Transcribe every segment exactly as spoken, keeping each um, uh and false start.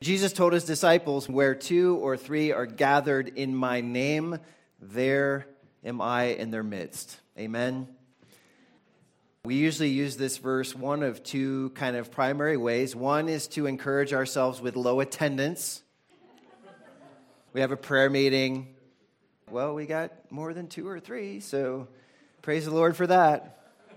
Jesus told his disciples, where two or three are gathered in my name, there am I in their midst. Amen. We usually use this verse one of two kind of primary ways. One is to encourage ourselves with low attendance. We have a prayer meeting. Well, we got more than two or three, so praise the Lord for that.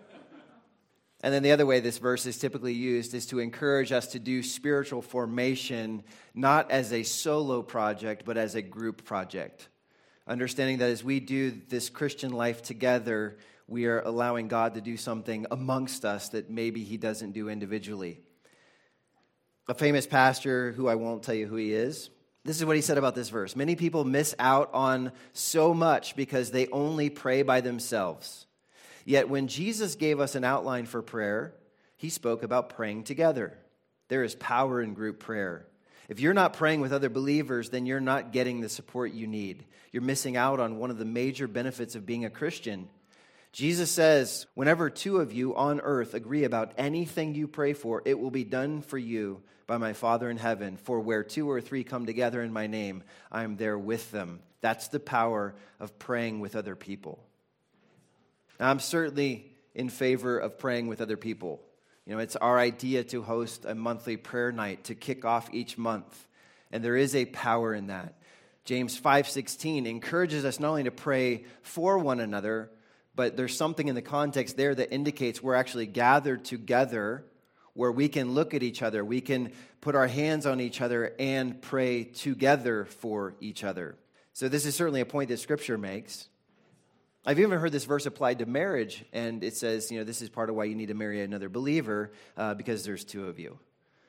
And then the other way this verse is typically used is to encourage us to do spiritual formation, not as a solo project, but as a group project. Understanding that as we do this Christian life together, we are allowing God to do something amongst us that maybe he doesn't do individually. A famous pastor, who I won't tell you who he is, this is what he said about this verse. Many people miss out on so much because they only pray by themselves. Yet when Jesus gave us an outline for prayer, he spoke about praying together. There is power in group prayer. If you're not praying with other believers, then you're not getting the support you need. You're missing out on one of the major benefits of being a Christian. Jesus says, whenever two of you on earth agree about anything you pray for, it will be done for you by my Father in heaven. For where two or three come together in my name, I am there with them. That's the power of praying with other people. Now, I'm certainly in favor of praying with other people. You know, it's our idea to host a monthly prayer night to kick off each month. And there is a power in that. James five sixteen encourages us not only to pray for one another, but there's something in the context there that indicates we're actually gathered together where we can look at each other, we can put our hands on each other and pray together for each other. So this is certainly a point that Scripture makes. I've even heard this verse applied to marriage, and it says, you know, this is part of why you need to marry another believer, uh, because there's two of you.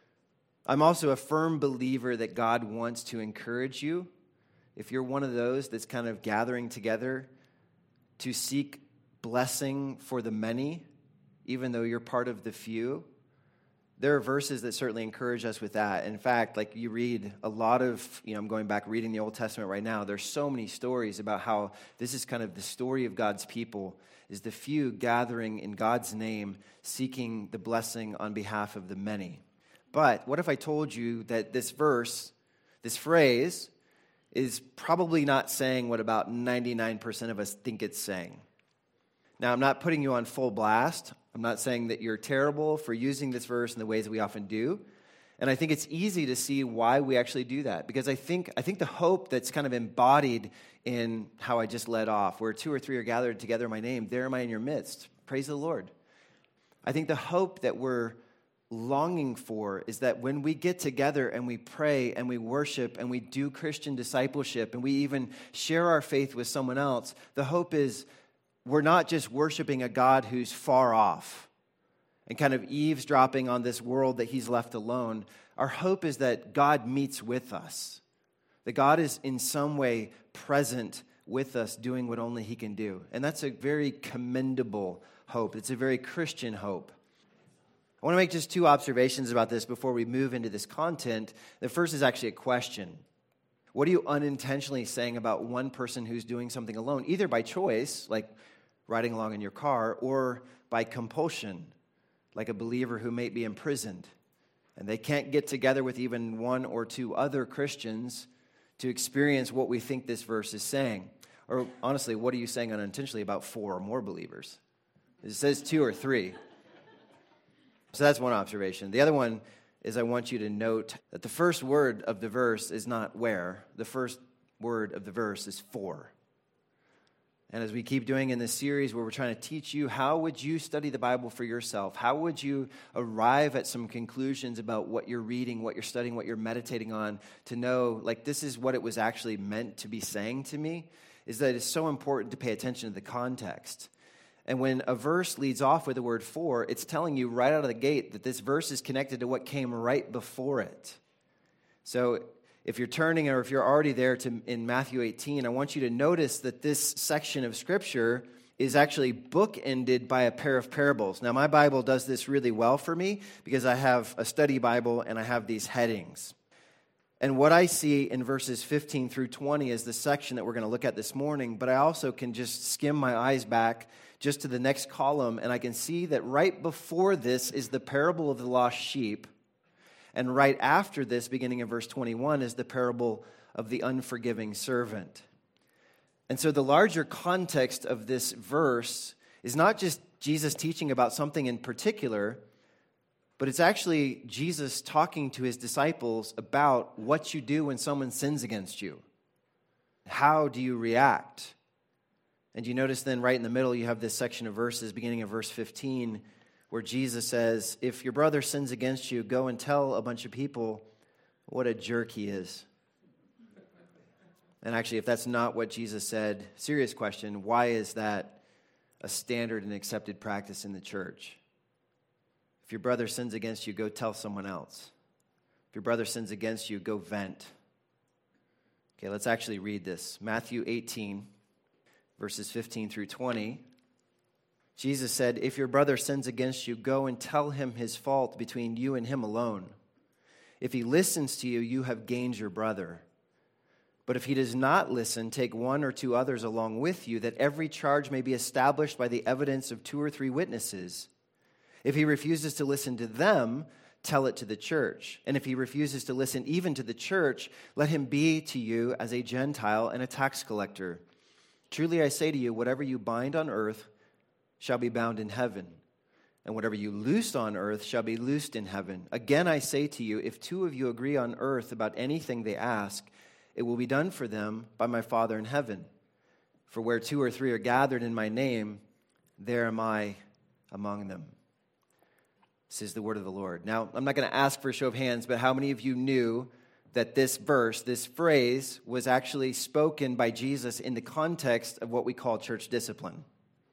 I'm also a firm believer that God wants to encourage you. If you're one of those that's kind of gathering together to seek blessing for the many, even though you're part of the few, there are verses that certainly encourage us with that. In fact, like you read a lot of, you know, I'm going back reading the Old Testament right now. There's so many stories about how this is kind of the story of God's people, is the few gathering in God's name, seeking the blessing on behalf of the many. But what if I told you that this verse, this phrase, is probably not saying what about ninety-nine percent of us think it's saying? Now, I'm not putting you on full blast. I'm not saying that you're terrible for using this verse in the ways that we often do. And I think it's easy to see why we actually do that. Because I think I think the hope that's kind of embodied in how I just led off, where two or three are gathered together in my name, there am I in your midst. Praise the Lord. I think the hope that we're longing for is that when we get together and we pray and we worship and we do Christian discipleship and we even share our faith with someone else, the hope is we're not just worshiping a God who's far off and kind of eavesdropping on this world that he's left alone. Our hope is that God meets with us, that God is in some way present with us doing what only he can do. And that's a very commendable hope. It's a very Christian hope. I want to make just two observations about this before we move into this content. The first is actually a question. What are you unintentionally saying about one person who's doing something alone, either by choice, like riding along in your car, or by compulsion, like a believer who may be imprisoned, and they can't get together with even one or two other Christians to experience what we think this verse is saying? Or honestly, what are you saying unintentionally about four or more believers? It says two or three. So that's one observation. The other one is I want you to note that the first word of the verse is not where. The first word of the verse is for. And as we keep doing in this series where we're trying to teach you, how would you study the Bible for yourself? How would you arrive at some conclusions about what you're reading, what you're studying, what you're meditating on, to know, like, this is what it was actually meant to be saying to me, is that it's so important to pay attention to the context. And when a verse leads off with the word for, it's telling you right out of the gate that this verse is connected to what came right before it. So if you're turning or if you're already there to in Matthew eighteen, I want you to notice that this section of Scripture is actually bookended by a pair of parables. Now, my Bible does this really well for me because I have a study Bible and I have these headings. And what I see in verses fifteen through twenty is the section that we're going to look at this morning, but I also can just skim my eyes back just to the next column, and I can see that right before this is the parable of the lost sheep. And right after this, beginning in verse twenty-one, is the parable of the unforgiving servant. And so the larger context of this verse is not just Jesus teaching about something in particular, but it's actually Jesus talking to his disciples about what you do when someone sins against you. How do you react? And you notice then right in the middle you have this section of verses beginning of verse fifteen where Jesus says, if your brother sins against you, go and tell a bunch of people what a jerk he is. And actually, if that's not what Jesus said, serious question, why is that a standard and accepted practice in the church? If your brother sins against you, go tell someone else. If your brother sins against you, go vent. Okay, let's actually read this. Matthew eighteen, verses fifteen through twenty. Jesus said, if your brother sins against you, go and tell him his fault between you and him alone. If he listens to you, you have gained your brother. But if he does not listen, take one or two others along with you, that every charge may be established by the evidence of two or three witnesses. If he refuses to listen to them, tell it to the church. And if he refuses to listen even to the church, let him be to you as a Gentile and a tax collector. Truly I say to you, whatever you bind on earth shall be bound in heaven, and whatever you loose on earth shall be loosed in heaven. Again I say to you, if two of you agree on earth about anything they ask, it will be done for them by my Father in heaven. For where two or three are gathered in my name, there am I among them. This is the word of the Lord. Now, I'm not going to ask for a show of hands, but how many of you knew that this verse, this phrase, was actually spoken by Jesus in the context of what we call church discipline?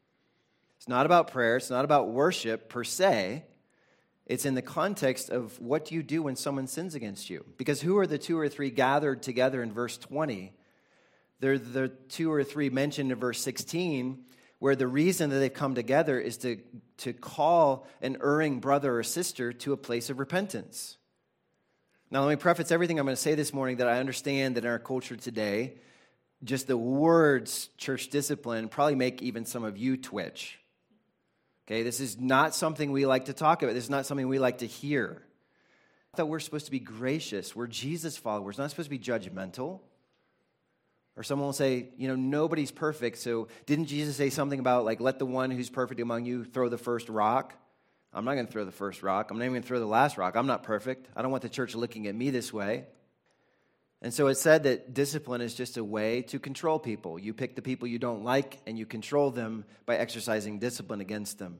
It's not about prayer. It's not about worship per se. It's in the context of what do you do when someone sins against you? Because who are the two or three gathered together in verse twenty? They're the two or three mentioned in verse sixteen, where the reason that they've come together is to, to call an erring brother or sister to a place of repentance. Now, let me preface everything I'm going to say this morning that I understand that in our culture today, just the words church discipline probably make even some of you twitch. Okay, this is not something we like to talk about. This is not something we like to hear. I thought we're supposed to be gracious. We're Jesus followers, not supposed to be judgmental. Or someone will say, you know, nobody's perfect, so didn't Jesus say something about, like, let the one who's perfect among you throw the first rock? I'm not going to throw the first rock. I'm not even going to throw the last rock. I'm not perfect. I don't want the church looking at me this way. And so it's said that discipline is just a way to control people. You pick the people you don't like, and you control them by exercising discipline against them.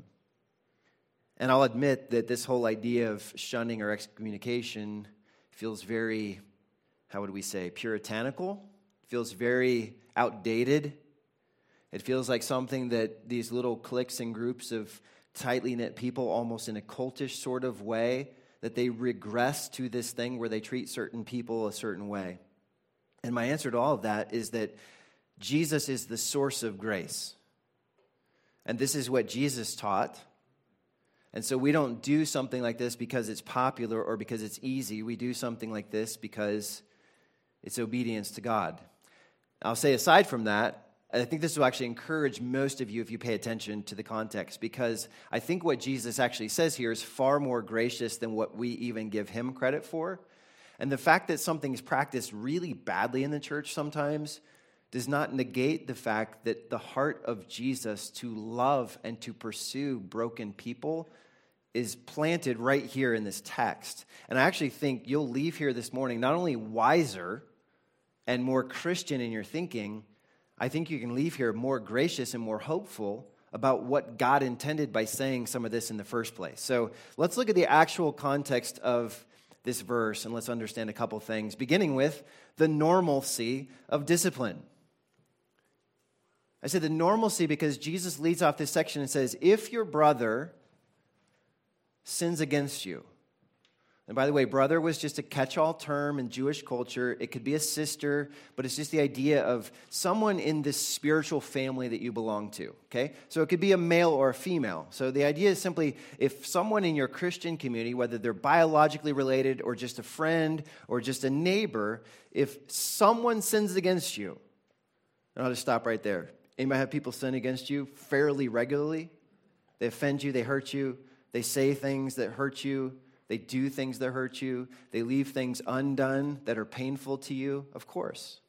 And I'll admit that this whole idea of shunning or excommunication feels very, how would we say, puritanical. It feels very outdated. It feels like something that these little cliques and groups of tightly knit people, almost in a cultish sort of way, that they regress to this thing where they treat certain people a certain way. And my answer to all of that is that Jesus is the source of grace. And this is what Jesus taught. And so we don't do something like this because it's popular or because it's easy. We do something like this because it's obedience to God. I'll say aside from that, I think this will actually encourage most of you if you pay attention to the context, because I think what Jesus actually says here is far more gracious than what we even give him credit for. And the fact that something is practiced really badly in the church sometimes does not negate the fact that the heart of Jesus to love and to pursue broken people is planted right here in this text. And I actually think you'll leave here this morning not only wiser and more Christian in your thinking, I think you can leave here more gracious and more hopeful about what God intended by saying some of this in the first place. So let's look at the actual context of this verse and let's understand a couple things, beginning with the normalcy of discipline. I said the normalcy because Jesus leads off this section and says, if your brother sins against you. And by the way, brother was just a catch-all term in Jewish culture. It could be a sister, but it's just the idea of someone in this spiritual family that you belong to, okay? So it could be a male or a female. So the idea is simply if someone in your Christian community, whether they're biologically related or just a friend or just a neighbor, if someone sins against you, and I'll just stop right there. Anybody have people sin against you fairly regularly? They offend you, they hurt you, they say things that hurt you, They do things that hurt you. They leave things undone that are painful to you, of course.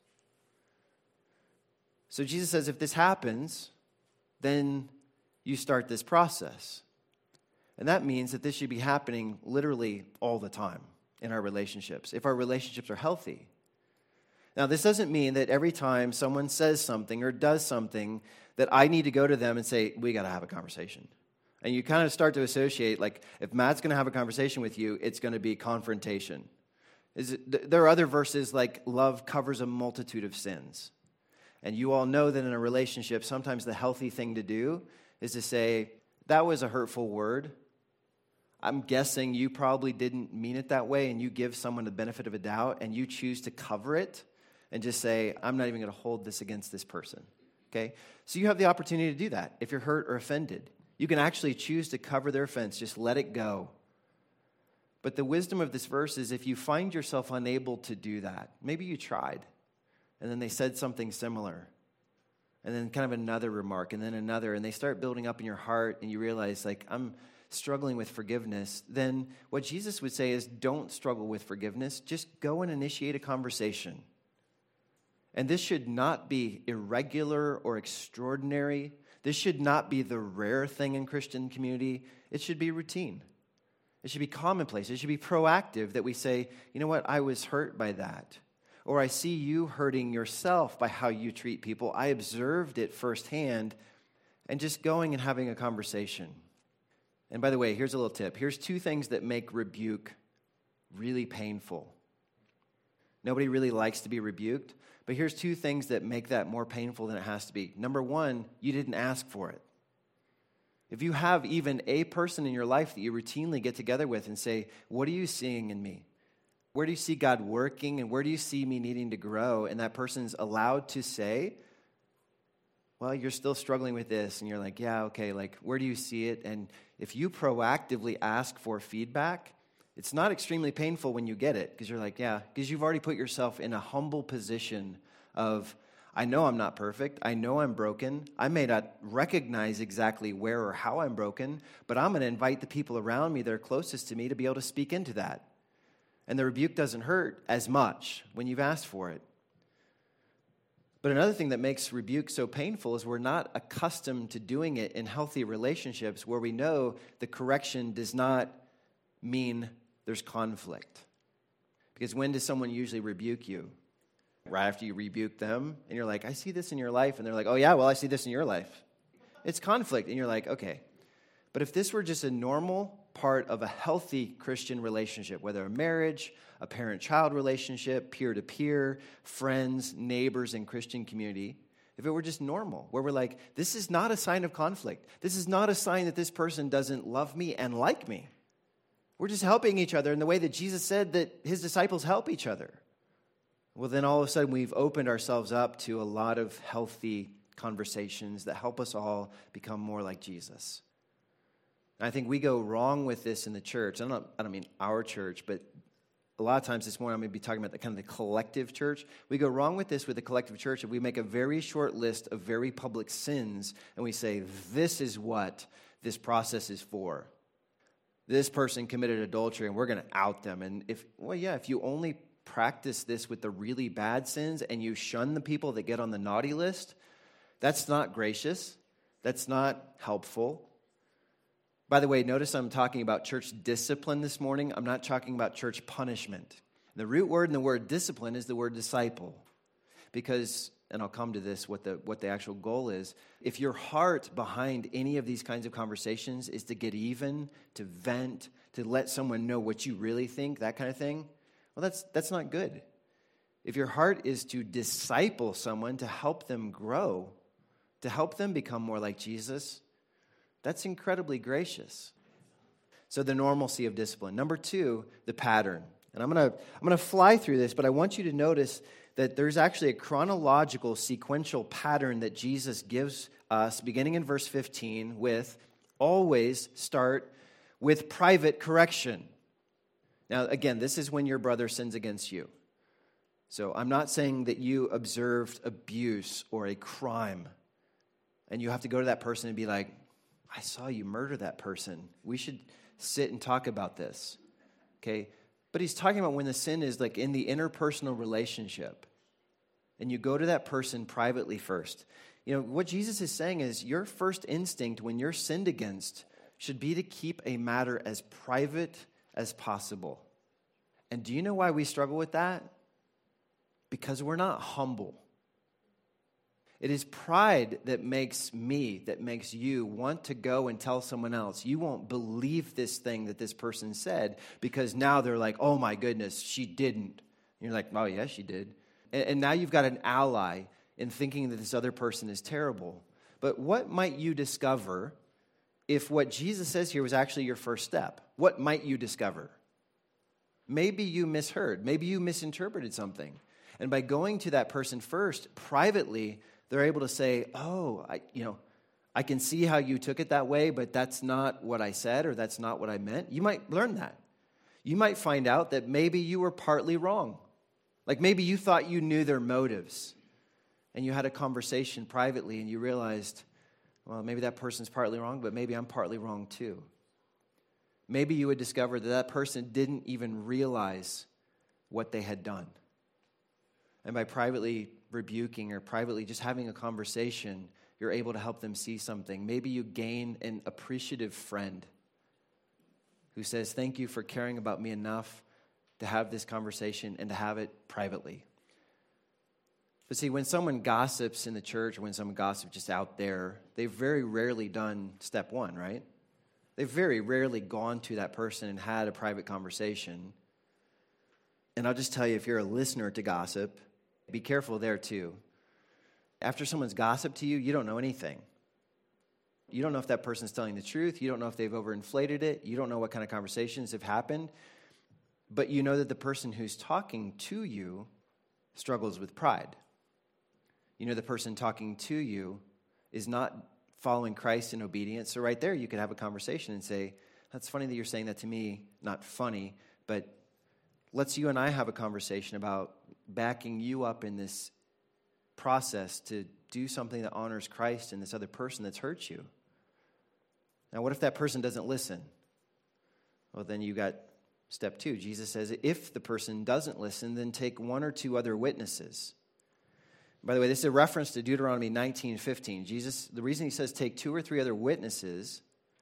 So Jesus says if this happens, then you start this process. And that means that this should be happening literally all the time in our relationships, if our relationships are healthy. Now, this doesn't mean that every time someone says something or does something that I need to go to them and say, we got to have a conversation. And you kind of start to associate, like, if Matt's going to have a conversation with you, it's going to be confrontation. Is it, there are other verses like love covers a multitude of sins. And you all know that in a relationship, sometimes the healthy thing to do is to say, that was a hurtful word. I'm guessing you probably didn't mean it that way, and you give someone the benefit of a doubt, and you choose to cover it and just say, I'm not even going to hold this against this person. Okay? So you have the opportunity to do that if you're hurt or offended. You can actually choose to cover their offense. Just let it go. But the wisdom of this verse is if you find yourself unable to do that, maybe you tried, and then they said something similar, and then kind of another remark, and then another, and they start building up in your heart, and you realize, like, I'm struggling with forgiveness, then what Jesus would say is don't struggle with forgiveness. Just go and initiate a conversation. And this should not be irregular or extraordinary. This should not be the rare thing in Christian community. It should be routine. It should be commonplace. It should be proactive that we say, you know what, I was hurt by that. Or I see you hurting yourself by how you treat people. I observed it firsthand, and just going and having a conversation. And by the way, here's a little tip. Here's two things that make rebuke really painful. Nobody really likes to be rebuked, but here's two things that make that more painful than it has to be. Number one, you didn't ask for it. If you have even a person in your life that you routinely get together with and say, what are you seeing in me? Where do you see God working, and where do you see me needing to grow? And that person's allowed to say, well, you're still struggling with this. And you're like, yeah, okay, like, where do you see it? And if you proactively ask for feedback, it's not extremely painful when you get it, because you're like, yeah, because you've already put yourself in a humble position of, I know I'm not perfect. I know I'm broken. I may not recognize exactly where or how I'm broken, but I'm going to invite the people around me that are closest to me to be able to speak into that. And the rebuke doesn't hurt as much when you've asked for it. But another thing that makes rebuke so painful is we're not accustomed to doing it in healthy relationships where we know the correction does not mean there's conflict. Because when does someone usually rebuke you? Right after you rebuke them, and you're like, I see this in your life. And they're like, oh yeah, well, I see this in your life. It's conflict, and you're like, okay. But if this were just a normal part of a healthy Christian relationship, whether a marriage, a parent-child relationship, peer-to-peer, friends, neighbors, and Christian community, if it were just normal, where we're like, this is not a sign of conflict. This is not a sign that this person doesn't love me and like me. We're just helping each other in the way that Jesus said that his disciples help each other. Well, then all of a sudden we've opened ourselves up to a lot of healthy conversations that help us all become more like Jesus. And I think we go wrong with this in the church. I'm not, I don't mean our church, but a lot of times this morning I'm going to be talking about the kind of the collective church. We go wrong with this with the collective church if we make a very short list of very public sins and we say, this is what this process is for. This person committed adultery and we're going to out them. And if, well, yeah, if you only practice this with the really bad sins and you shun the people that get on the naughty list, that's not gracious. That's not helpful. By the way, notice I'm talking about church discipline this morning. I'm not talking about church punishment. The root word in the word discipline is the word disciple. Because, and I'll come to this, what the what the actual goal is. If your heart behind any of these kinds of conversations is to get even, to vent, to let someone know what you really think, that kind of thing, well, that's that's not good. If your heart is to disciple someone, to help them grow, to help them become more like Jesus, that's incredibly gracious. So the normalcy of discipline. Number two, the pattern. And I'm going to I'm going to fly through this, but I want you to notice that there's actually a chronological, sequential pattern that Jesus gives us, beginning in verse fifteen, with always start with private correction. Now, again, this is when your brother sins against you. So I'm not saying that you observed abuse or a crime, and you have to go to that person and be like, I saw you murder that person. We should sit and talk about this. okay? But he's talking about when the sin is like in the interpersonal relationship, and you go to that person privately first. You know, what Jesus is saying is your first instinct when you're sinned against should be to keep a matter as private as possible. And do you know why we struggle with that? Because we're not humble. It is pride that makes me, that makes you want to go and tell someone else. You won't believe this thing that this person said because now they're like, oh my goodness, she didn't. And you're like, oh yeah, she did. And, and now you've got an ally in thinking that this other person is terrible. But what might you discover if what Jesus says here was actually your first step? What might you discover? Maybe you misheard. Maybe you misinterpreted something. And by going to that person first, privately, they're able to say, oh, I, you know, I can see how you took it that way, but that's not what I said or that's not what I meant. You might learn that. You might find out that maybe you were partly wrong. Like maybe you thought you knew their motives and you had a conversation privately and you realized, well, maybe that person's partly wrong, but maybe I'm partly wrong too. Maybe you would discover that that person didn't even realize what they had done. And by privately rebuking or privately just having a conversation, you're able to help them see something. Maybe you gain an appreciative friend who says, thank you for caring about me enough to have this conversation and to have it privately. But see, when someone gossips in the church or when someone gossips just out there, they've very rarely done step one, right? They've very rarely gone to that person and had a private conversation. And I'll just tell you, if you're a listener to gossip, be careful there too. After someone's gossiped to you, you don't know anything. You don't know if that person's telling the truth. You don't know if they've overinflated it. You don't know what kind of conversations have happened. But you know that the person who's talking to you struggles with pride. You know the person talking to you is not following Christ in obedience. So right there, you could have a conversation and say, that's funny that you're saying that to me. Not funny, but let's you and I have a conversation about backing you up in this process to do something that honors Christ and this other person that's hurt you. Now, what if that person doesn't listen? Well, then you got step two. Jesus says, if the person doesn't listen, then take one or two other witnesses. By the way, this is a reference to Deuteronomy nineteen fifteen. Jesus, the reason he says take two or three other witnesses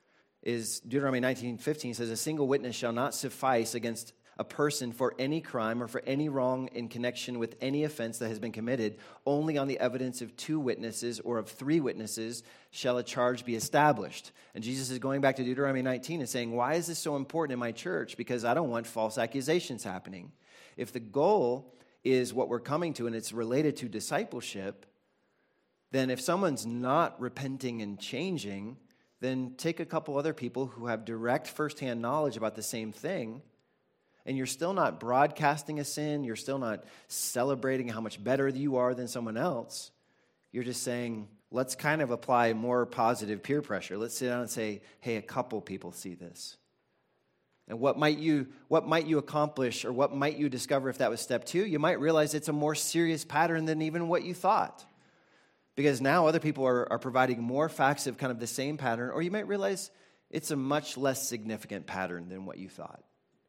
is Deuteronomy nineteen fifteen says, a single witness shall not suffice against a person for any crime or for any wrong in connection with any offense that has been committed. Only on the evidence of two witnesses or of three witnesses shall a charge be established. And Jesus is going back to Deuteronomy nineteen and saying, why is this so important in my church? Because I don't want false accusations happening. If the goal is what we're coming to and it's related to discipleship, then if someone's not repenting and changing, then take a couple other people who have direct firsthand knowledge about the same thing, and you're still not broadcasting a sin, you're still not celebrating how much better you are than someone else. You're just saying, let's kind of apply more positive peer pressure. Let's sit down and say, hey, a couple people see this. And what might you what might you accomplish or what might you discover if that was step two? You might realize it's a more serious pattern than even what you thought. Because now other people are, are providing more facts of kind of the same pattern, or you might realize it's a much less significant pattern than what you thought.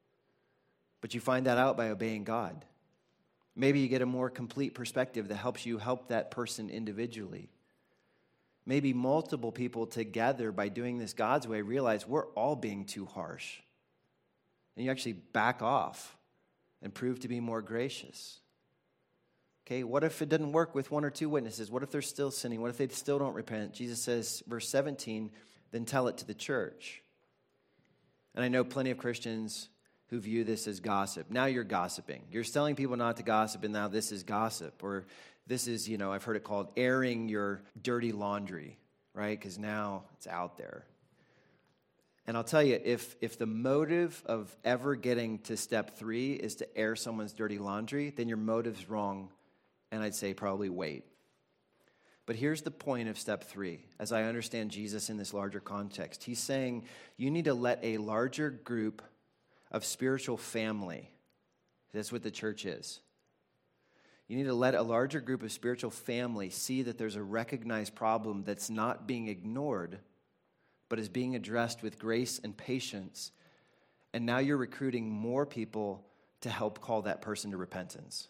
But you find that out by obeying God. Maybe you get a more complete perspective that helps you help that person individually. Maybe multiple people together, by doing this God's way, realize we're all being too harsh. And you actually back off and prove to be more gracious. Okay, what if it doesn't work with one or two witnesses? What if they're still sinning? What if they still don't repent? Jesus says, verse seventeen, then tell it to the church. And I know plenty of Christians who view this as gossip. Now you're gossiping. You're telling people not to gossip, and now this is gossip. Or this is, you know, I've heard it called airing your dirty laundry, right? Because now it's out there. And I'll tell you, if if the motive of ever getting to step three is to air someone's dirty laundry, then your motive's wrong, and I'd say probably wait. But here's the point of step three, as I understand Jesus in this larger context. He's saying you need to let a larger group of spiritual family, that's what the church is. You need to let a larger group of spiritual family see that there's a recognized problem that's not being ignored, but is being addressed with grace and patience. and now you're recruiting more people to help call that person to repentance.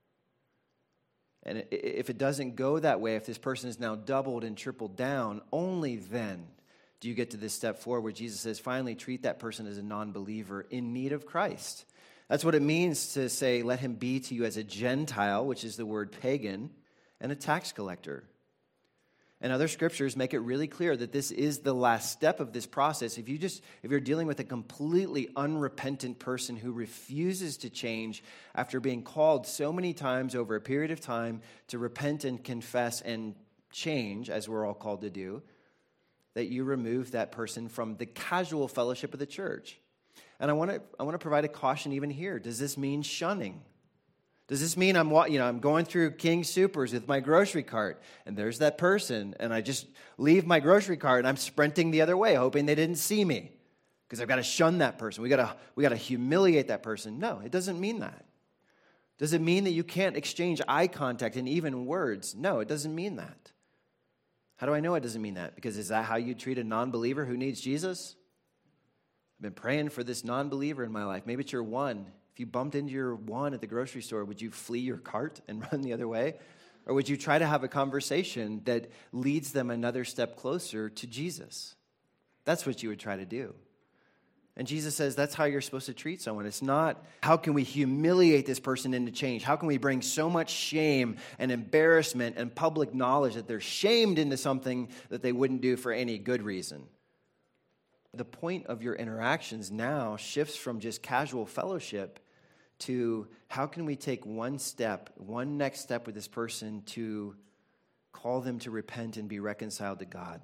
And if it doesn't go that way, if this person is now doubled and tripled down, only then do you get to this step four where Jesus says, finally, treat that person as a non-believer in need of Christ. That's what it means to say, let him be to you as a Gentile, which is the word pagan, and a tax collector. And other scriptures make it really clear that this is the last step of this process. If you just, if you're dealing with a completely unrepentant person who refuses to change after being called so many times over a period of time to repent and confess and change, as we're all called to do, that you remove that person from the casual fellowship of the church. And I want to, I want to provide a caution even here. Does this mean shunning? Does this mean I'm, you know, I'm going through King Soopers with my grocery cart, and there's that person, and I just leave my grocery cart, and I'm sprinting the other way, hoping they didn't see me, because I've got to shun that person. We got to, we got to humiliate that person. No, it doesn't mean that. Does it mean that you can't exchange eye contact and even words? No, it doesn't mean that. How do I know it doesn't mean that? Because is that how you treat a non-believer who needs Jesus? I've been praying for this non-believer in my life. Maybe it's your one. If you bumped into your one at the grocery store, would you flee your cart and run the other way? Or would you try to have a conversation that leads them another step closer to Jesus? That's what you would try to do. And Jesus says that's how you're supposed to treat someone. It's not, how can we humiliate this person into change? How can we bring so much shame and embarrassment and public knowledge that they're shamed into something that they wouldn't do for any good reason? The point of your interactions now shifts from just casual fellowship to how can we take one step, one next step with this person to call them to repent and be reconciled to God.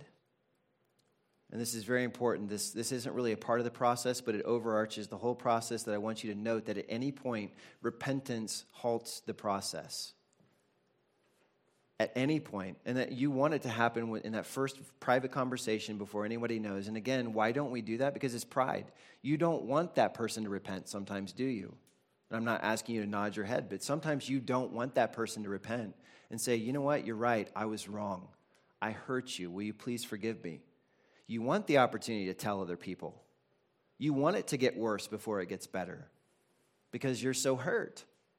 And this is very important. This, this isn't really a part of the process, but it overarches the whole process that I want you to note that at any point, repentance halts the process. At any point, and that you want it to happen in that first private conversation before anybody knows. And again, why don't we do that? Because it's pride. You don't want that person to repent sometimes, do you? And I'm not asking you to nod your head, but sometimes you don't want that person to repent and say, you know what, you're right, I was wrong. I hurt you. Will you please forgive me? You want the opportunity to tell other people. You want it to get worse before it gets better because you're so hurt.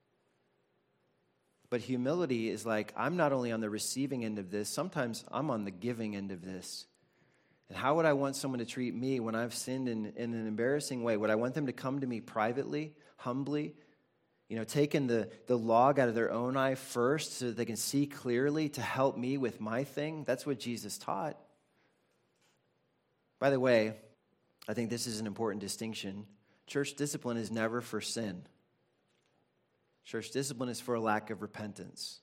But humility is like, I'm not only on the receiving end of this, sometimes I'm on the giving end of this. And how would I want someone to treat me when I've sinned in, in an embarrassing way? Would I want them to come to me privately, humbly, you know, taking the, the log out of their own eye first so that they can see clearly to help me with my thing? That's what Jesus taught. By the way, I think this is an important distinction. Church discipline is never for sin. Church discipline is for a lack of repentance.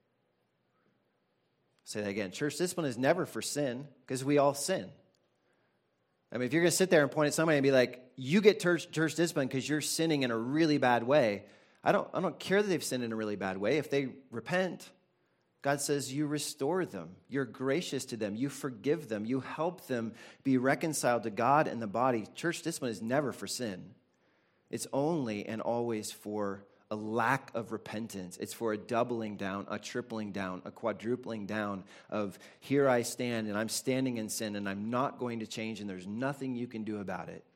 Say that again. Church discipline is never for sin because we all sin. I mean, if you're going to sit there and point at somebody and be like, you get church, church discipline because you're sinning in a really bad way, I don't, I don't care that they've sinned in a really bad way. If they repent, God says you restore them. You're gracious to them. You forgive them. You help them be reconciled to God and the body. Church discipline is never for sin. It's only and always for a lack of repentance. It's for a doubling down, a tripling down, a quadrupling down of here I stand and I'm standing in sin and I'm not going to change and there's nothing you can do about it.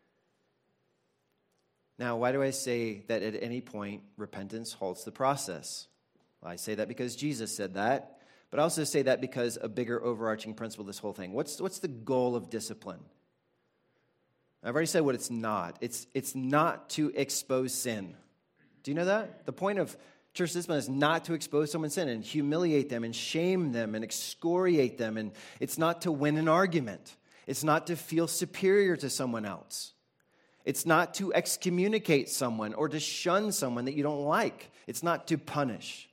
Now, why do I say that at any point repentance halts the process? Well, I say that because Jesus said that, but I also say that because a bigger overarching principle of this whole thing. What's, what's the goal of discipline? I've already said what it's not. It's, it's not to expose sin. Do you know that? The point of church discipline is not to expose someone's sin and humiliate them and shame them and excoriate them. And it's not to win an argument. It's not to feel superior to someone else. It's not to excommunicate someone or to shun someone that you don't like. It's not to punish.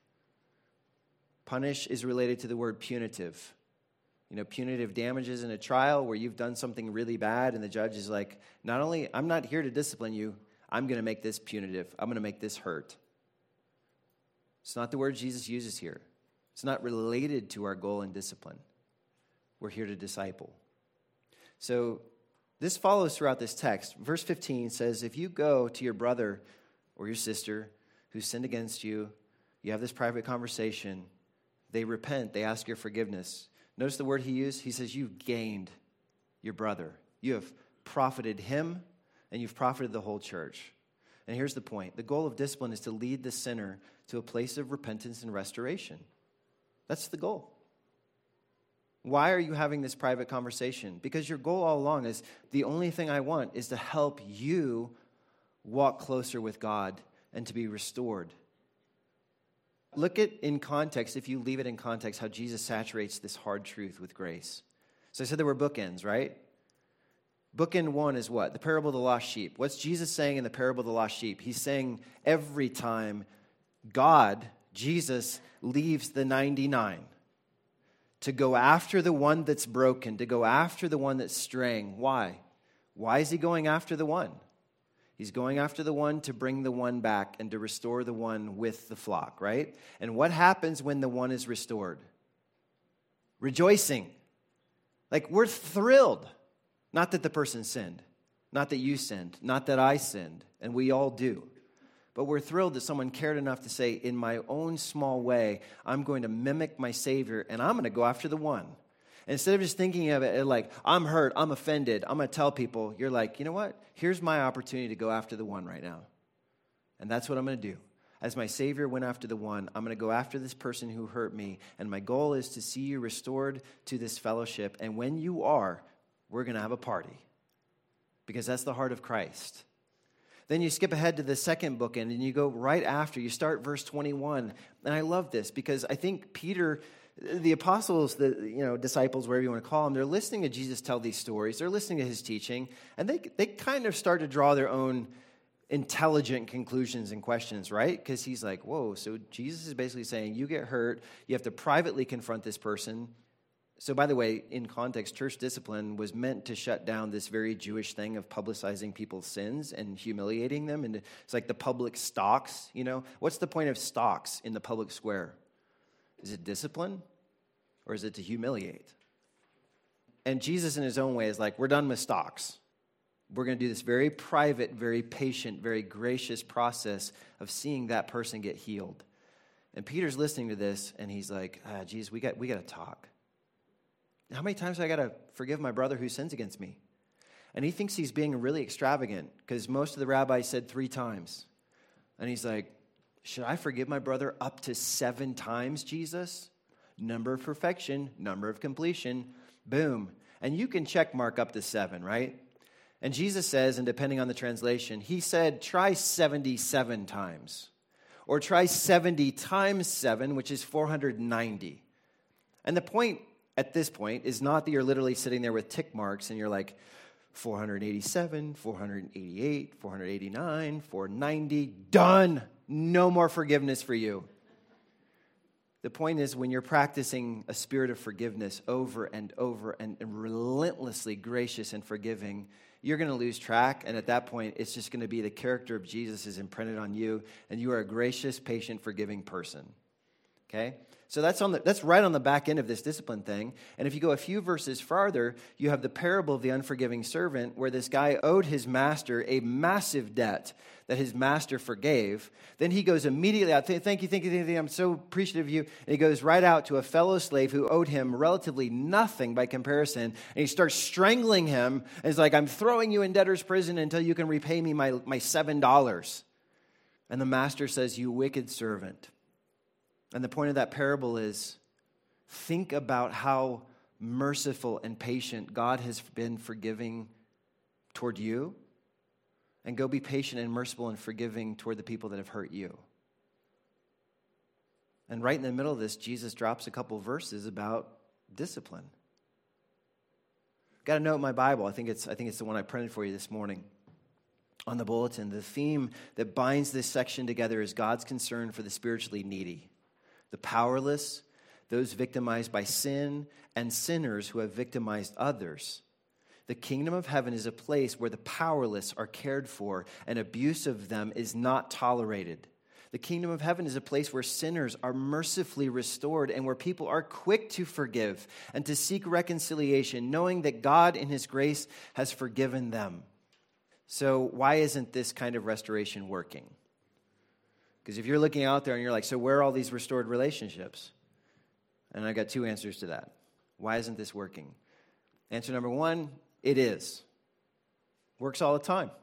Punish is related to the word punitive. You know, punitive damages in a trial where you've done something really bad and the judge is like, not only, I'm not here to discipline you, I'm going to make this punitive. I'm going to make this hurt. It's not the word Jesus uses here. It's not related to our goal in discipline. We're here to disciple. So this follows throughout this text. Verse fifteen says, if you go to your brother or your sister who sinned against you, you have this private conversation, they repent, they ask your forgiveness. Notice the word he used. He says, you've gained your brother. You have profited him and you've profited the whole church. And here's the point. The goal of discipline is to lead the sinner to a place of repentance and restoration. That's the goal. Why are you having this private conversation? Because your goal all along is the only thing I want is to help you walk closer with God and to be restored. Look at in context, if you leave it in context, how Jesus saturates this hard truth with grace. So I said there were bookends, right? Bookend one is what? The parable of the lost sheep. What's Jesus saying in the parable of the lost sheep? He's saying every time God, Jesus, leaves the ninety-nine to go after the one that's broken, to go after the one that's straying. Why? Why is he going after the one? He's going after the one to bring the one back and to restore the one with the flock, right? And what happens when the one is restored? Rejoicing. Like, we're thrilled. Not that the person sinned. Not that you sinned. Not that I sinned. And we all do. But we're thrilled that someone cared enough to say, in my own small way, I'm going to mimic my Savior, and I'm going to go after the one. And instead of just thinking of it like, I'm hurt, I'm offended, I'm going to tell people, you're like, you know what? Here's my opportunity to go after the one right now. And that's what I'm going to do. As my Savior went after the one, I'm going to go after this person who hurt me. And my goal is to see you restored to this fellowship. And when you are, we're going to have a party. Because that's the heart of Christ. Then you skip ahead to the second bookend and you go right after. You start verse twenty-one. And I love this because I think Peter, the apostles, the you know disciples, whatever you want to call them, they're listening to Jesus tell these stories. They're listening to his teaching. And they, they kind of start to draw their own intelligent conclusions and questions, right? Because he's like, whoa, so Jesus is basically saying, you get hurt. You have to privately confront this person. So, by the way, in context, church discipline was meant to shut down this very Jewish thing of publicizing people's sins and humiliating them. And it's like the public stocks, you know? What's the point of stocks in the public square? Is it discipline or is it to humiliate? And Jesus, in his own way, is like, we're done with stocks. We're going to do this very private, very patient, very gracious process of seeing that person get healed. And Peter's listening to this, and he's like, ah, Jesus, we got we got to talk. How many times do I got to forgive my brother who sins against me? And he thinks he's being really extravagant because most of the rabbis said three times. And he's like, should I forgive my brother up to seven times, Jesus? Number of perfection, number of completion, boom. And you can check mark up to seven, right? And Jesus says, and depending on the translation, he said, try seventy-seven times. Or try seventy times seven, which is four hundred ninety. And the point at this point is not that you're literally sitting there with tick marks and you're like, four hundred eighty-seven, four hundred eighty-eight, four hundred eighty-nine, four hundred ninety, done. No more forgiveness for you. The point is when you're practicing a spirit of forgiveness over and over and relentlessly gracious and forgiving, you're going to lose track. And at that point, it's just going to be the character of Jesus is imprinted on you. And you are a gracious, patient, forgiving person. Okay? So that's on the, that's right on the back end of this discipline thing. And if you go a few verses farther, you have the parable of the unforgiving servant where this guy owed his master a massive debt that his master forgave. Then he goes immediately out, thank you, thank you, thank you, I'm so appreciative of you. And he goes right out to a fellow slave who owed him relatively nothing by comparison. And he starts strangling him. And he's like, I'm throwing you in debtor's prison until you can repay me my, my seven dollars. And the master says, you wicked servant. And the point of that parable is, think about how merciful and patient God has been forgiving toward you, and go be patient and merciful and forgiving toward the people that have hurt you. And right in the middle of this, Jesus drops a couple verses about discipline. Got a note in my Bible. I think it's I think it's the one I printed for you this morning. On the bulletin, the theme that binds this section together is God's concern for the spiritually needy, the powerless, those victimized by sin, and sinners who have victimized others. The kingdom of heaven is a place where the powerless are cared for and abuse of them is not tolerated. The kingdom of heaven is a place where sinners are mercifully restored and where people are quick to forgive and to seek reconciliation, knowing that God in his grace has forgiven them. So why isn't this kind of restoration working? Because if you're looking out there and you're like, so where are all these restored relationships? And I got two answers to that. Why isn't this working? Answer number one, it is. Works all the time.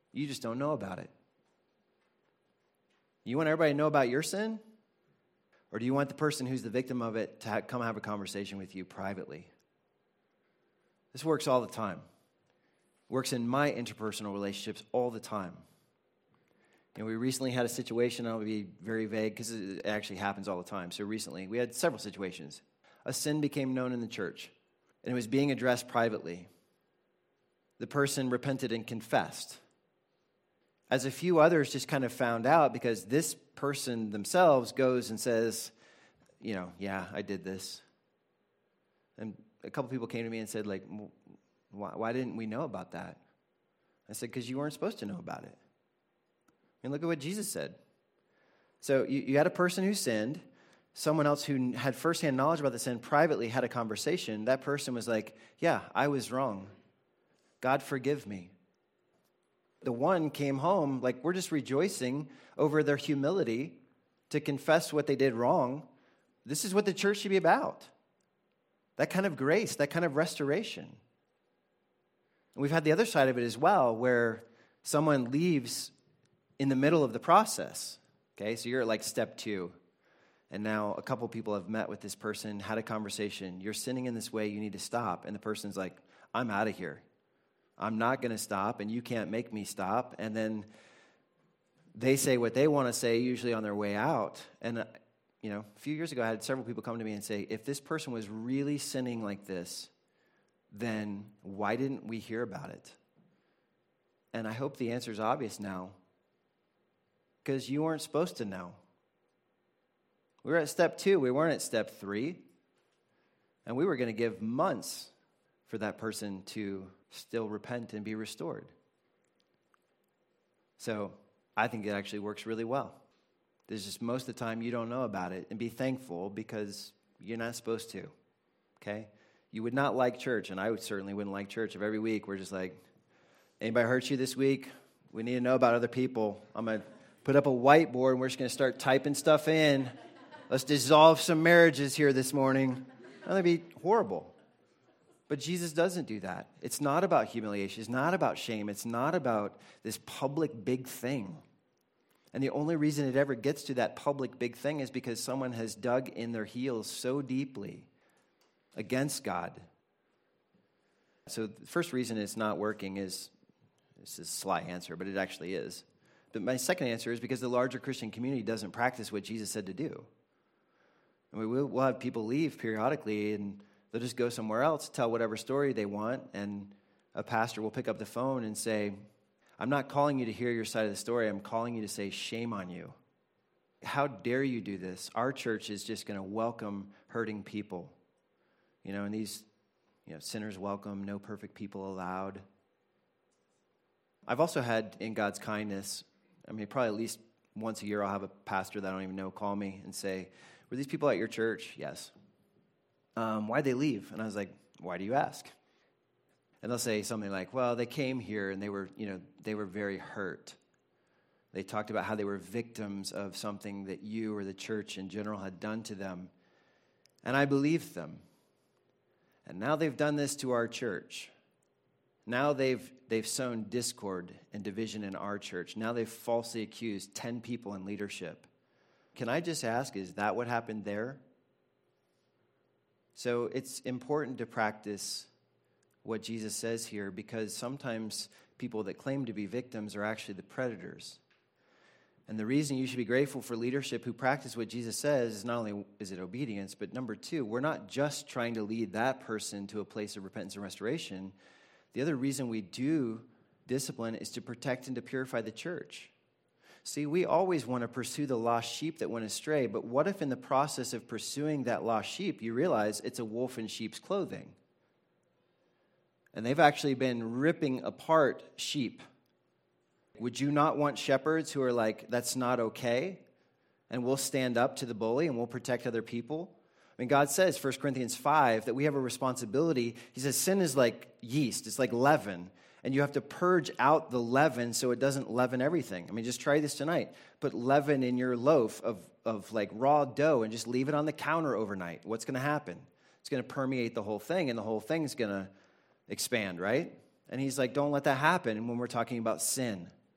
You just don't know about it. You want everybody to know about your sin? Or do you want the person who's the victim of it to ha- come have a conversation with you privately? This works all the time. Works in my interpersonal relationships all the time. You know, we recently had a situation, I'll be very vague because it actually happens all the time. So recently, we had several situations. A sin became known in the church, and it was being addressed privately. The person repented and confessed. As a few others just kind of found out, because this person themselves goes and says, you know, yeah, I did this. And a couple people came to me and said, like, why, why didn't we know about that? I said, because you weren't supposed to know about it. And look at what Jesus said. So you, you had a person who sinned. Someone else who had firsthand knowledge about the sin privately had a conversation. That person was like, yeah, I was wrong. God, forgive me. The one came home like, we're just rejoicing over their humility to confess what they did wrong. This is what the church should be about. That kind of grace, that kind of restoration. And we've had the other side of it as well, where someone leaves in the middle of the process. Okay, so you're at like step two. And now a couple people have met with this person, had a conversation. You're sinning in this way, you need to stop. And the person's like, I'm out of here. I'm not going to stop, and you can't make me stop. And then they say what they want to say, usually on their way out. And, uh, you know, a few years ago, I had several people come to me and say, if this person was really sinning like this, then why didn't we hear about it? And I hope the answer is obvious now, because you weren't supposed to know. We were at step two. We weren't at step three. And we were going to give months for that person to still repent and be restored. So I think it actually works really well. There's just most of the time you don't know about it, and be thankful because you're not supposed to, okay? You would not like church, and I would certainly wouldn't like church if every week we're just like, anybody hurt you this week? We need to know about other people. I'm going to put up a whiteboard, and we're just going to start typing stuff in. Let's dissolve some marriages here this morning. That would be horrible. But Jesus doesn't do that. It's not about humiliation. It's not about shame. It's not about this public big thing. And the only reason it ever gets to that public big thing is because someone has dug in their heels so deeply against God. So the first reason it's not working is, this is a sly answer, but it actually is. But my second answer is because the larger Christian community doesn't practice what Jesus said to do. I mean, we'll, we'll have people leave periodically, and they'll just go somewhere else, tell whatever story they want, and a pastor will pick up the phone and say, I'm not calling you to hear your side of the story. I'm calling you to say, shame on you. How dare you do this? Our church is just going to welcome hurting people. You know, and these, you know, sinners welcome, no perfect people allowed. I've also had, in God's kindness, I mean, probably at least once a year I'll have a pastor that I don't even know call me and say, were these people at your church? Yes. Um, why'd they leave? And I was like, why do you ask? And they'll say something like, well, they came here and they were, you know, they were very hurt. They talked about how they were victims of something that you or the church in general had done to them. And I believed them. And now they've done this to our church. Now they've they've sown discord and division in our church. Now they've falsely accused ten people in leadership. Can I just ask, is that what happened there? So it's important to practice what Jesus says here, because sometimes people that claim to be victims are actually the predators. And the reason you should be grateful for leadership who practice what Jesus says is not only is it obedience, but number two, we're not just trying to lead that person to a place of repentance and restoration. The other reason we do discipline is to protect and to purify the church. See, we always want to pursue the lost sheep that went astray, but what if in the process of pursuing that lost sheep, you realize it's a wolf in sheep's clothing? And they've actually been ripping apart sheep. Would you not want shepherds who are like, that's not okay, and we'll stand up to the bully and we'll protect other people? I mean, God says, First Corinthians five, that we have a responsibility. He says sin is like yeast. It's like leaven. And you have to purge out the leaven so it doesn't leaven everything. I mean, just try this tonight. Put leaven in your loaf of, of like raw dough and just leave it on the counter overnight. What's going to happen? It's going to permeate the whole thing, and the whole thing's going to expand, right? And he's like, don't let that happen when we're talking about sin.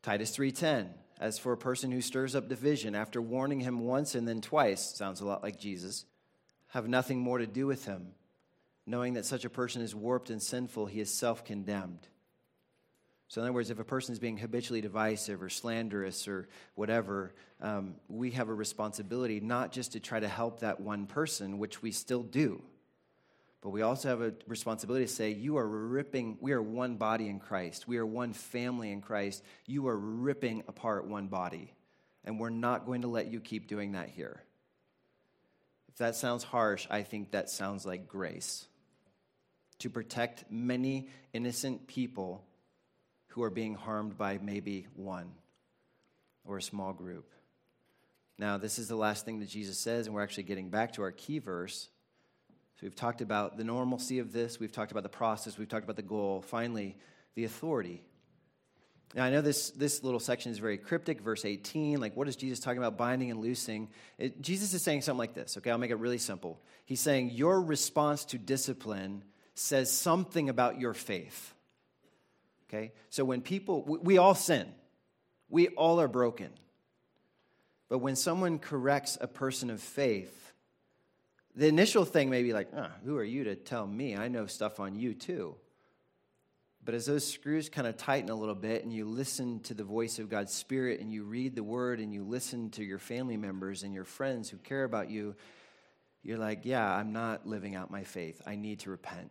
Titus three ten, as for a person who stirs up division, after warning him once and then twice, sounds a lot like Jesus, have nothing more to do with him, knowing that such a person is warped and sinful, he is self-condemned. So in other words, if a person is being habitually divisive or slanderous or whatever, um, we have a responsibility not just to try to help that one person, which we still do, but we also have a responsibility to say, you are ripping, we are one body in Christ. We are one family in Christ. You are ripping apart one body, and we're not going to let you keep doing that here. If that sounds harsh, I think that sounds like grace. To protect many innocent people who are being harmed by maybe one or a small group. Now, this is the last thing that Jesus says, and we're actually getting back to our key verse. So we've talked about the normalcy of this. We've talked about the process. We've talked about the goal. Finally, the authority. Now, I know this, this little section is very cryptic, verse eighteen. Like, what is Jesus talking about, binding and loosing? It, Jesus is saying something like this, okay? I'll make it really simple. He's saying your response to discipline says something about your faith. Okay, so when people, we, we all sin. We all are broken. But when someone corrects a person of faith, the initial thing may be like, oh, who are you to tell me? I know stuff on you too. But as those screws kind of tighten a little bit and you listen to the voice of God's Spirit and you read the Word and you listen to your family members and your friends who care about you, you're like, yeah, I'm not living out my faith. I need to repent.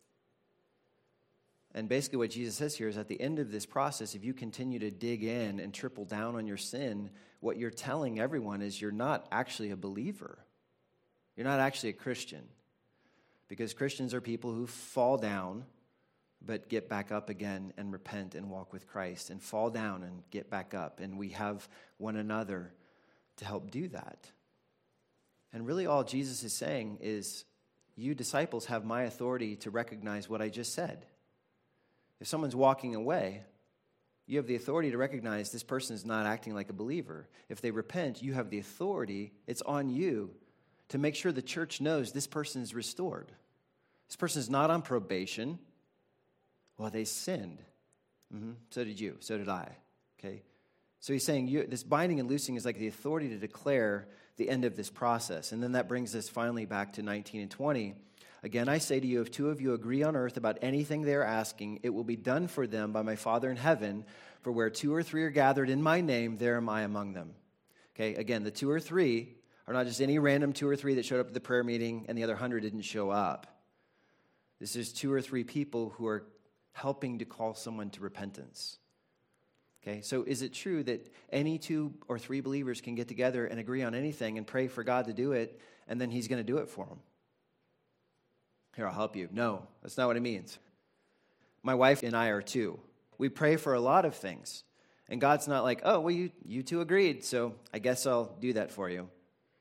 And basically what Jesus says here is at the end of this process, if you continue to dig in and triple down on your sin, what you're telling everyone is you're not actually a believer. You're not actually a Christian. Because Christians are people who fall down but get back up again and repent and walk with Christ, and fall down and get back up. And we have one another to help do that. And really all Jesus is saying is, you disciples have my authority to recognize what I just said. If someone's walking away, you have the authority to recognize this person is not acting like a believer. If they repent, you have the authority, it's on you to make sure the church knows this person is restored. This person is not on probation. Well, they sinned. Mm-hmm. So did you. So did I. Okay? So he's saying you, this binding and loosing is like the authority to declare the end of this process. And then that brings us finally back to nineteen and twenty. Again, I say to you, if two of you agree on earth about anything they are asking, it will be done for them by my Father in heaven. For where two or three are gathered in my name, there am I among them. Okay, again, the two or three are not just any random two or three that showed up at the prayer meeting and the other hundred didn't show up. This is two or three people who are helping to call someone to repentance. Okay, so is it true that any two or three believers can get together and agree on anything and pray for God to do it, and then he's going to do it for them? Here, I'll help you. No, that's not what it means. My wife and I are two. We pray for a lot of things. And God's not like, oh, well, you, you two agreed, so I guess I'll do that for you.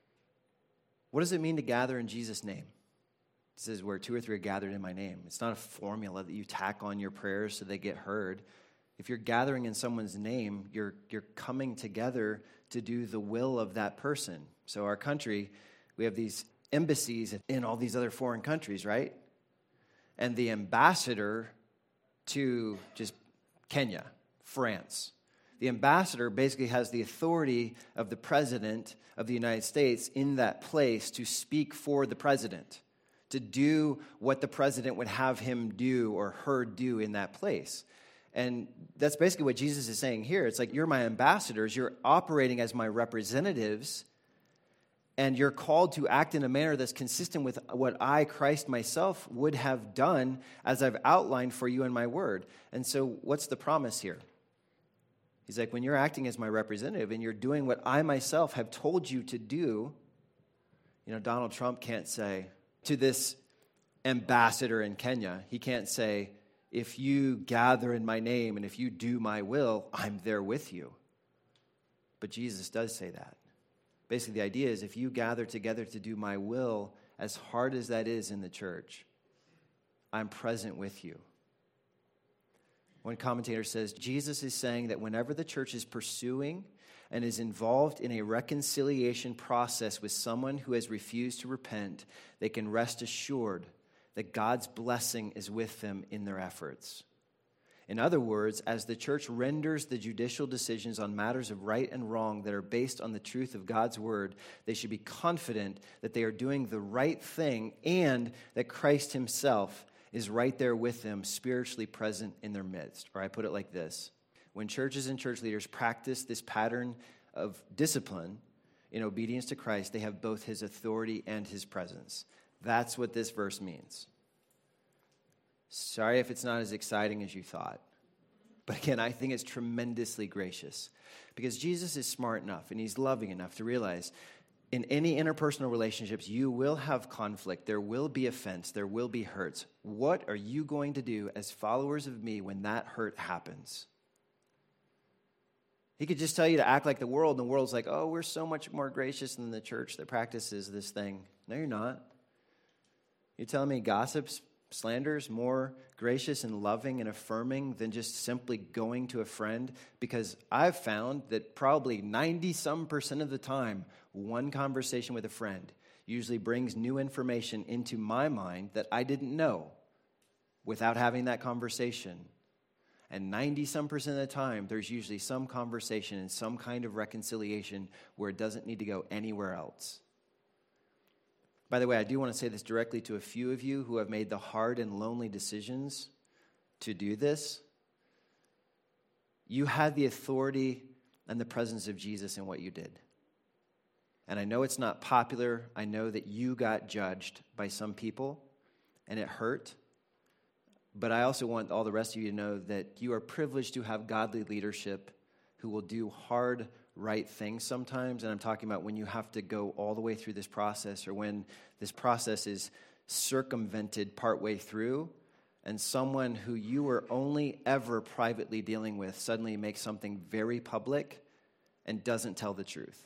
What does it mean to gather in Jesus' name? It says where two or three are gathered in my name. It's not a formula that you tack on your prayers so they get heard. If you're gathering in someone's name, you're, you're coming together to do the will of that person. So our country, we have these embassies in all these other foreign countries, right? And the ambassador to just Kenya, France, the ambassador basically has the authority of the president of the United States in that place to speak for the president, to do what the president would have him do or her do in that place. And that's basically what Jesus is saying here. It's like, you're my ambassadors, you're operating as my representatives, and you're called to act in a manner that's consistent with what I, Christ myself, would have done as I've outlined for you in my word. And so what's the promise here? He's like, when you're acting as my representative and you're doing what I myself have told you to do, you know, Donald Trump can't say to this ambassador in Kenya, he can't say, if you gather in my name and if you do my will, I'm there with you. But Jesus does say that. Basically, the idea is if you gather together to do my will, as hard as that is in the church, I'm present with you. One commentator says, Jesus is saying that whenever the church is pursuing and is involved in a reconciliation process with someone who has refused to repent, they can rest assured that God's blessing is with them in their efforts. In other words, as the church renders the judicial decisions on matters of right and wrong that are based on the truth of God's word, they should be confident that they are doing the right thing and that Christ himself is right there with them, spiritually present in their midst. Or I put it like this: when churches and church leaders practice this pattern of discipline in obedience to Christ, they have both his authority and his presence. That's what this verse means. Sorry if it's not as exciting as you thought. But again, I think it's tremendously gracious because Jesus is smart enough and he's loving enough to realize in any interpersonal relationships, you will have conflict. There will be offense. There will be hurts. What are you going to do as followers of me when that hurt happens? He could just tell you to act like the world, and the world's like, oh, we're so much more gracious than the church that practices this thing. No, you're not. You're telling me gossips, slanders, more gracious and loving and affirming than just simply going to a friend? Because I've found that probably ninety-some percent of the time, one conversation with a friend usually brings new information into my mind that I didn't know without having that conversation. And ninety-some percent of the time, there's usually some conversation and some kind of reconciliation where it doesn't need to go anywhere else. By the way, I do want to say this directly to a few of you who have made the hard and lonely decisions to do this. You had the authority and the presence of Jesus in what you did. And I know it's not popular. I know that you got judged by some people, and it hurt. But I also want all the rest of you to know that you are privileged to have godly leadership who will do hard, right things sometimes. And I'm talking about when you have to go all the way through this process, or when this process is circumvented partway through, and someone who you were only ever privately dealing with suddenly makes something very public and doesn't tell the truth.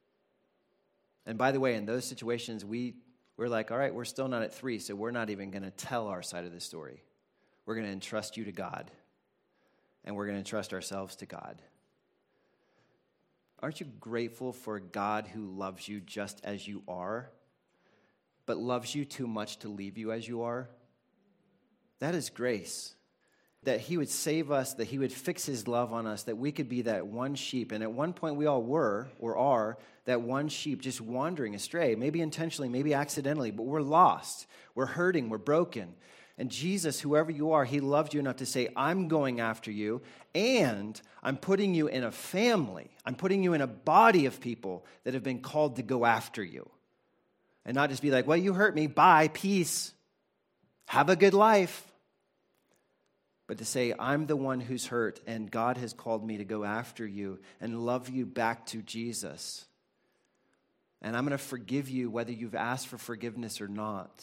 And by the way, in those situations, we, we're like, all right, we're still not at three, so we're not even going to tell our side of the story. We're going to entrust you to God, and we're going to entrust ourselves to God. Aren't you grateful for a God who loves you just as you are, but loves you too much to leave you as you are? That is grace. That he would save us, that he would fix his love on us, that we could be that one sheep. And at one point we all were, or are, that one sheep just wandering astray, maybe intentionally, maybe accidentally, but we're lost. We're hurting, we're broken. And Jesus, whoever you are, he loved you enough to say, I'm going after you, and I'm putting you in a family. I'm putting you in a body of people that have been called to go after you. And not just be like, well, you hurt me, bye, peace, have a good life. But to say, I'm the one who's hurt, and God has called me to go after you and love you back to Jesus. And I'm going to forgive you whether you've asked for forgiveness or not.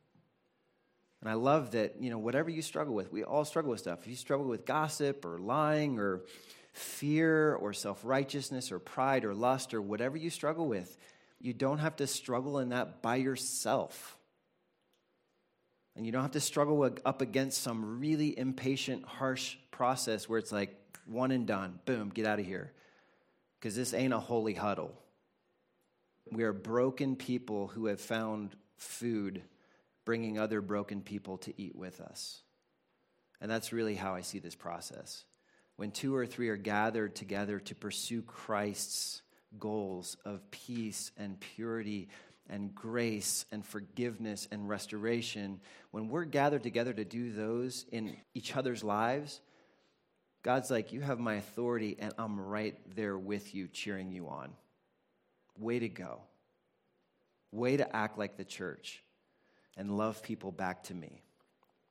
And I love that, you know, whatever you struggle with, we all struggle with stuff. If you struggle with gossip or lying or fear or self-righteousness or pride or lust or whatever you struggle with, you don't have to struggle in that by yourself. And you don't have to struggle up against some really impatient, harsh process where it's like one and done, boom, get out of here. Because this ain't a holy huddle. We are broken people who have found food bringing other broken people to eat with us. And that's really how I see this process. When two or three are gathered together to pursue Christ's goals of peace and purity and grace and forgiveness and restoration, when we're gathered together to do those in each other's lives, God's like, you have my authority and I'm right there with you, cheering you on. Way to go. Way to act like the church and love people back to me.